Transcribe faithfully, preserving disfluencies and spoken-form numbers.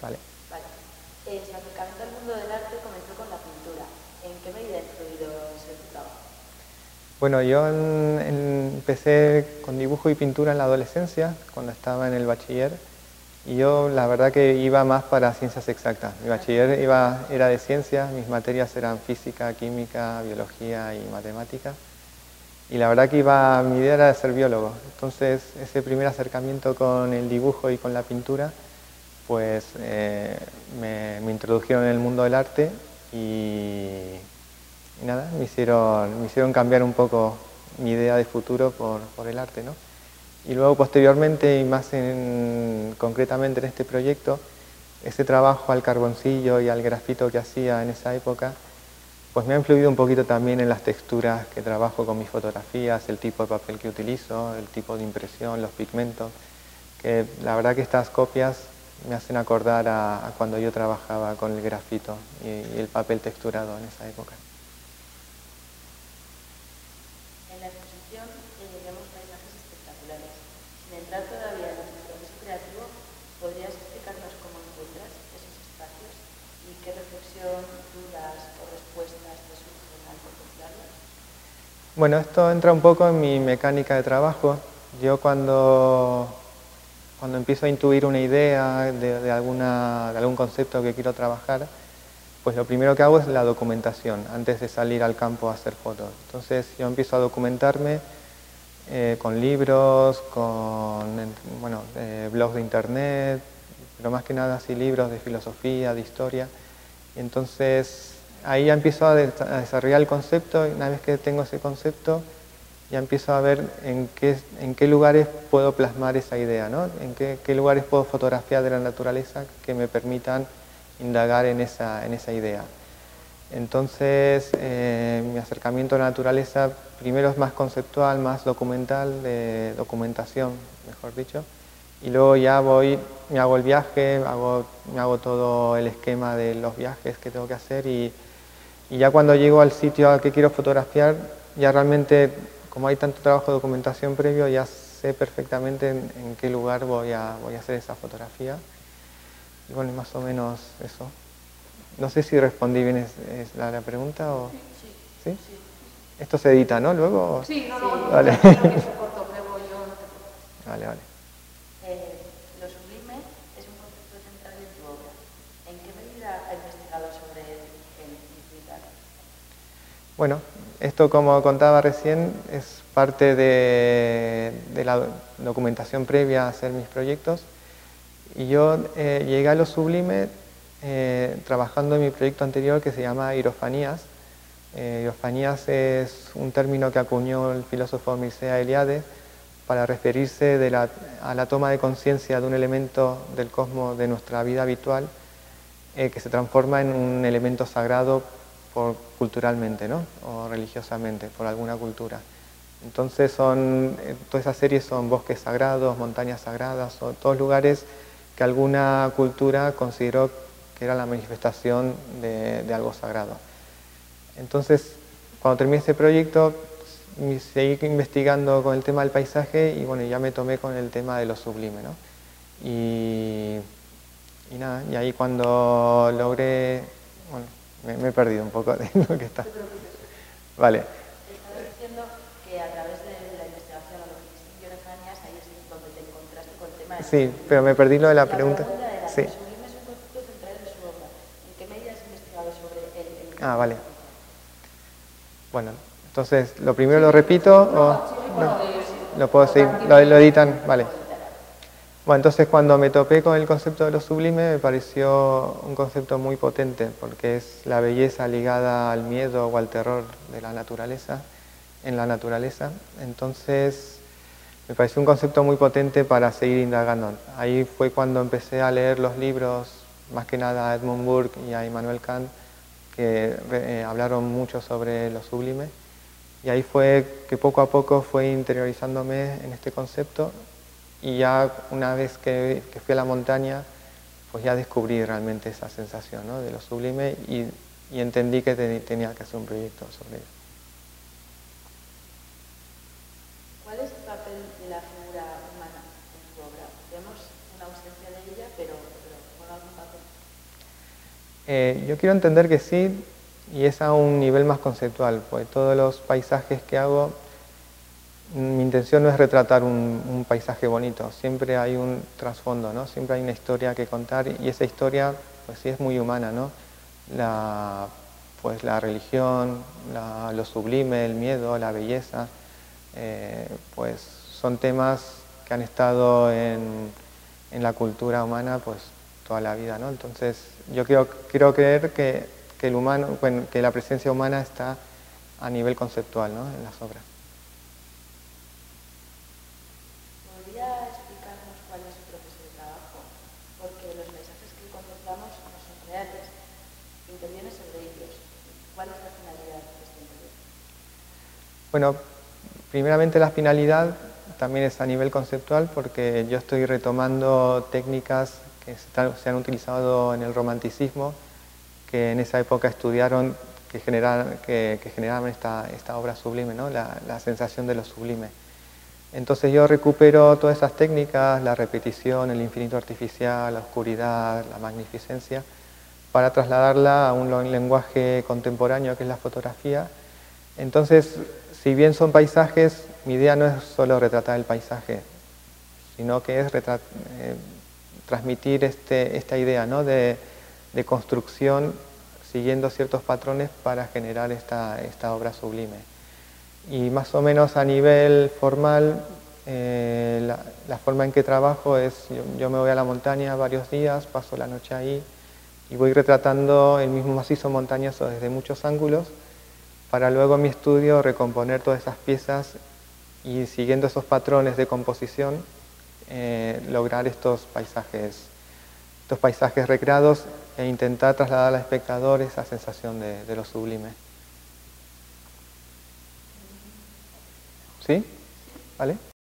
Vale. Vale. Eh, su acercamiento al mundo del arte comenzó con la pintura. ¿En qué medida ha influido eso en tu trabajo? Bueno, yo en- en- empecé con dibujo y pintura en la adolescencia, cuando estaba en el bachiller, y yo la verdad que iba más para ciencias exactas. Mi bachiller iba, era de ciencias, mis materias eran física, química, biología y matemática, y la verdad que iba, mi idea era de ser biólogo. Entonces, ese primer acercamiento con el dibujo y con la pintura, pues eh, me, me introdujeron en el mundo del arte y, y nada, me hicieron, me hicieron cambiar un poco mi idea de futuro por, por el arte, ¿no? Y luego posteriormente, y más en, concretamente en este proyecto, ese trabajo al carboncillo y al grafito que hacía en esa época, pues me ha influido un poquito también en las texturas que trabajo con mis fotografías, el tipo de papel que utilizo, el tipo de impresión, los pigmentos, que la verdad que estas copias me hacen acordar a, a cuando yo trabajaba con el grafito y, y el papel texturado en esa época. En la exposición eh, vemos paisajes espectaculares. Sin entrar todavía en tu proceso creativo, ¿podrías explicarnos cómo encuentras esos espacios y qué reflexión, dudas o respuestas te surgen al contemplarlos? Bueno, esto entra un poco en mi mecánica de trabajo. Yo cuando, cuando empiezo a intuir una idea de, de, alguna, de algún concepto que quiero trabajar, pues lo primero que hago es la documentación, antes de salir al campo a hacer fotos. Entonces yo empiezo a documentarme eh, con libros, con bueno, eh, blogs de internet, pero más que nada así libros de filosofía, de historia. Y entonces ahí ya empiezo a, de a desarrollar el concepto, y una vez que tengo ese concepto, ya empiezo a ver en qué, en qué lugares puedo plasmar esa idea, ¿no? En qué, qué lugares puedo fotografiar de la naturaleza que me permitan indagar en esa, en esa idea. Entonces, eh, mi acercamiento a la naturaleza primero es más conceptual, más documental, de documentación, mejor dicho, y luego ya voy, me hago el viaje, hago, me hago todo el esquema de los viajes que tengo que hacer y, y ya cuando llego al sitio al que quiero fotografiar, ya realmente, como hay tanto trabajo de documentación previo, ya sé perfectamente en, en qué lugar voy a, voy a hacer esa fotografía. Y bueno, más o menos eso. No sé si respondí bien es, es la, la pregunta o... Sí, ¿Sí? sí. Esto se edita, ¿no? Luego... Sí, no, no, vale. no, no, que es un corto, pruebo yo, no te preocupes. Vale, vale. Eh, lo sublime es un concepto central en tu obra. ¿En qué medida ha investigado sobre él en Intuitar? Bueno, esto como contaba recién es parte de, de la documentación previa a hacer mis proyectos y yo eh, llegué a lo sublime eh, trabajando en mi proyecto anterior que se llama Hierofanías. Eh, hierofanías es un término que acuñó el filósofo Mircea Eliade para referirse de la, a la toma de conciencia de un elemento del cosmos de nuestra vida habitual eh, que se transforma en un elemento sagrado por, culturalmente, ¿no? O religiosamente, por alguna cultura. Entonces son, todas esas series son bosques sagrados, montañas sagradas, o todos lugares que alguna cultura consideró que era la manifestación de, de algo sagrado. Entonces, cuando terminé este proyecto, seguí investigando con el tema del paisaje y bueno, ya me tomé con el tema de lo sublime, ¿no? Y, y nada, y ahí cuando logré, bueno, me, me he perdido un poco de lo que está. Vale. Estás diciendo que a través de la investigación o lo que hiciste en Hierofanías, ahí es donde te encontraste con el tema de... Sí, pero me perdí lo de la, la pregunta. pregunta era, Sí. lo sublime es un concepto central de su obra. ¿En qué medida has investigado sobre él? En Ah, vale. Bueno, entonces, ¿lo primero lo repito o no? ¿Lo puedo seguir? ¿Lo, lo editan? Vale. Bueno, entonces cuando me topé con el concepto de lo sublime me pareció un concepto muy potente porque es la belleza ligada al miedo o al terror de la naturaleza, en la naturaleza. Entonces me pareció un concepto muy potente para seguir indagando. Ahí fue cuando empecé a leer los libros, más que nada a Edmund Burke y a Immanuel Kant, que eh, hablaron mucho sobre lo sublime. Y ahí fue que poco a poco fue interiorizándome en este concepto y ya una vez que, que fui a la montaña, pues ya descubrí realmente esa sensación, ¿no? De lo sublime y, y entendí que te, tenía que hacer un proyecto sobre eso. ¿Cuál es el papel de la figura humana en tu obra? Vemos una ausencia de ella, pero, pero bueno, algún papel? Eh, yo quiero entender que sí, y es a un nivel más conceptual, porque todos los paisajes que hago, mi intención no es retratar un, un paisaje bonito, siempre hay un trasfondo, ¿no? Siempre hay una historia que contar, y esa historia, pues sí es muy humana, ¿no? La, pues la religión, la, lo sublime, el miedo, la belleza, eh, pues son temas que han estado en, en la cultura humana pues toda la vida, ¿no? Entonces yo quiero, quiero creer que, que, el humano, bueno, que la presencia humana está a nivel conceptual, ¿no? En las obras. ¿Podría explicarnos cuál es su proceso de trabajo? Porque los mensajes que contemplamos no son reales. Interviene sobre ellos. ¿Cuál es la finalidad de este interés? Bueno, primeramente la finalidad también es a nivel conceptual porque yo estoy retomando técnicas que se, están, se han utilizado en el romanticismo, que en esa época estudiaron, que generaban, que, que generaban esta, esta obra sublime, ¿no? la, la sensación de lo sublime. Entonces yo recupero todas esas técnicas, la repetición, el infinito artificial, la oscuridad, la magnificencia, para trasladarla a un lenguaje contemporáneo que es la fotografía. Entonces, si bien son paisajes, mi idea no es solo retratar el paisaje, sino que es retrat eh, transmitir este, esta idea, ¿no? de, de construcción siguiendo ciertos patrones para generar esta, esta obra sublime. Y más o menos a nivel formal, eh, la, la forma en que trabajo es, yo, yo me voy a la montaña varios días, paso la noche ahí y voy retratando el mismo macizo montañoso desde muchos ángulos para luego en mi estudio recomponer todas esas piezas y siguiendo esos patrones de composición eh, lograr estos paisajes, estos paisajes recreados e intentar trasladar al espectador esa sensación de, de lo sublime. ¿Sí? ¿Vale?